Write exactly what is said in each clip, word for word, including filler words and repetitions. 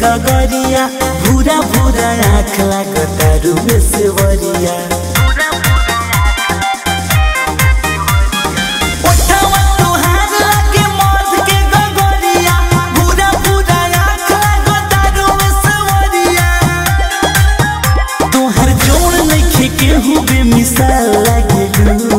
डगरिया भूरा भूरा आँख लागता रुबेसवरिया केहू बेमिसाल लागेलू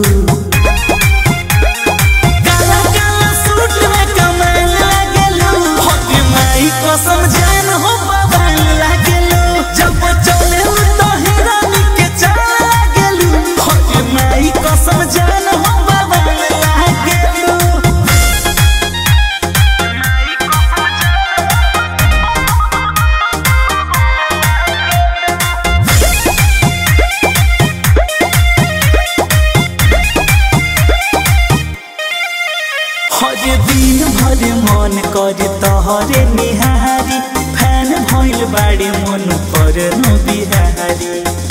काला काला सूट में कमाल लागेलू होके माई कसम जान हो बवाल लागेलू जब चले तो हिरानी के चाल लागेलू होके माई कसम जान हो बवाल लागेलू हरे दिन भर मन करे तोहरे निहारी फैन भइल बाड़ी मन पर नो बिहारी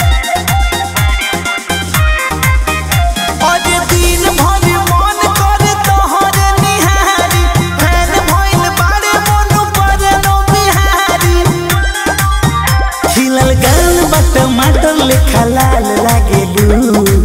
हरे दिन भर मन करे तोहरे निहारी फैन भइल बाड़ी मन पर नो बिहारी खिलल गाल बट टमाटर लेखा लाल लागेलू